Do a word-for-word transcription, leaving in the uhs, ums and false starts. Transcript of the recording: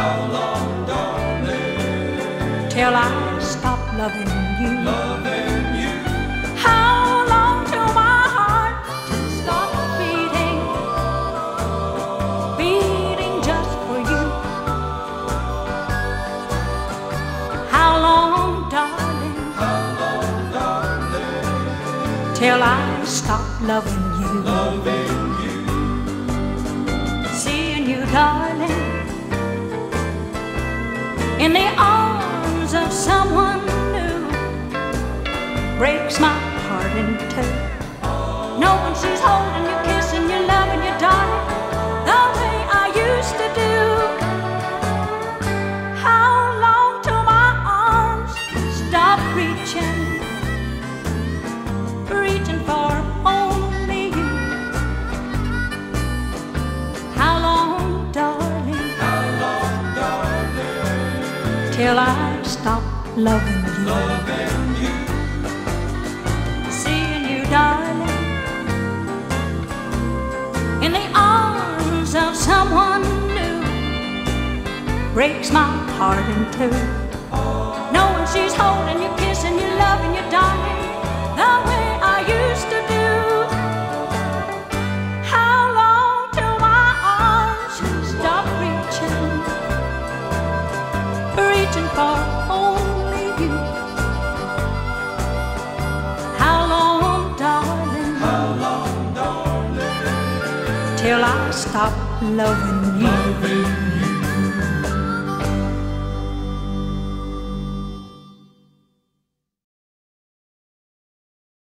How long, darling? Till I stop loving you. Loving you. How long till my heart stops beating, beating just for you? How long, darling? How long, darling? Till I stop loving you. Loving you. Seeing you, darling, in the arms of someone new breaks my heart in two. Knowing she's holding you, kissing you, loving you, darling, the way I used to do. How long till my arms stop reaching, reaching for only you? How long, darling? How long, darling? Till I stop loving you. Loving you. Seeing you, darling, in the arms of someone new breaks my heart in two. Knowing she's holding you, kissing you, loving you, darling, the way I used to do. How long till my arms stop reaching, reaching for only you? How long, darling? How long, darling? Till I stop loving you. Loving